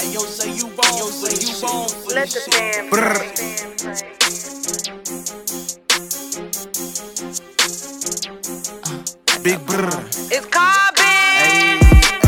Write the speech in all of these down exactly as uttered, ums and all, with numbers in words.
Yo, say you born, yo, say you born for Let the band play. Big brr. It's called Hey,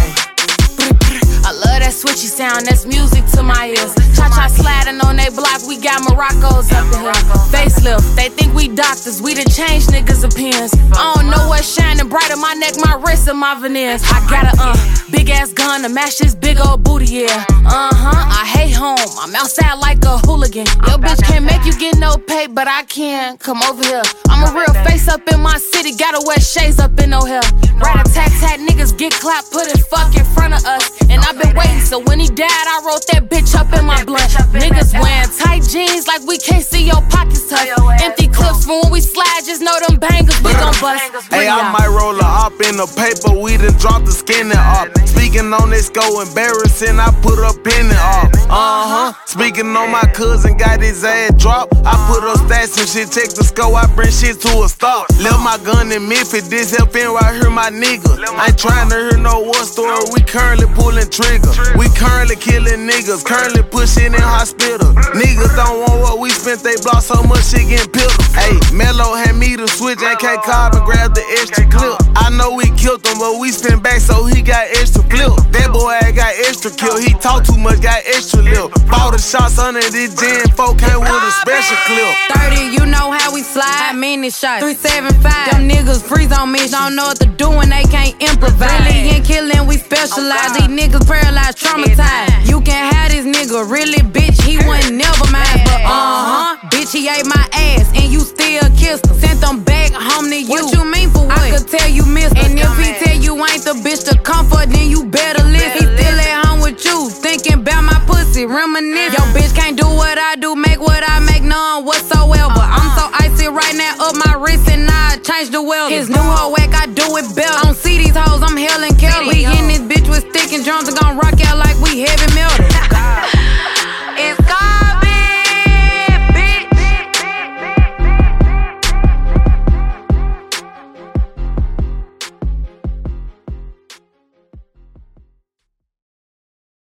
I love that switchy sound, that's music to my ears. Cha-cha sliding on they block, we got Morocco's up in here. Facelift, they think we doctors, we done changed niggas' appearance. I don't know what's shining brighter, my neck, my wrist, and my veneers. I got a uh, big ass gun to match this big old booty, yeah. Uh-huh, I hate home, I'm outside like a hooligan. Yo bitch can't make you get no pay, but I can. Come over here, I'm a real face up in my city, gotta wear shades up in no hair. Rat-a-tat-tat, niggas get clapped, put it fuck in front of us. And I've been waiting, so when he died, I wrote that bitch up in my blood. Niggas wearing tight jeans like we can't see your pockets tough. Empty clips from when we slide, just know them bangers we gon' bust. hey, I might roll her up in the paper, we done dropped the skin and up. Speaking on this go embarrassing, I put up in it up. Uh-huh. Speaking on my cousin, got his ass dropped. I put up stats and shit, check the score, I bring shit to a stop. Left my gun in Memphis, this helping right here, my nigga. I ain't trying to hear no war story, we currently pulling trigger. We currently killing niggas, currently pushing in hospital. Niggas don't want what we spent, they block so much shit getting peeled. Hey, Mello had me to switch, A K Cobb and grab the extra clip. I know we killed him, but we spent back so he got extra flip. That boy had got extra kill, he talk too much, got extra lip. Bought the shots under this gen, folk came with a special clip. thirty, you know how we slide, mini shots. three seventy-five, them niggas freeze on me, don't know what to do when they can't improvise. Really in killing, we specialize. These niggas paralyzed, traumatized. You can have this nigga, really, bitch, he wasn't never mine. But uh-huh, bitch, he ate my ass, and you still kissed him. Sent them back home to you. What you mean for what? I could tell you missed him. And if he tell you ain't the bitch to comfort, then you better listen. He still at home with you, thinking about my pussy, reminiscing. Yo, bitch can't do what I do, make what I make, none whatsoever. I'm so icy right now, up my wrist, and I change the weather. His new hoe whack, I do it better. I don't see these hoes, I'm Helen Keller. We in this bitch with stick and drums and gon' rock out like we heavy metal.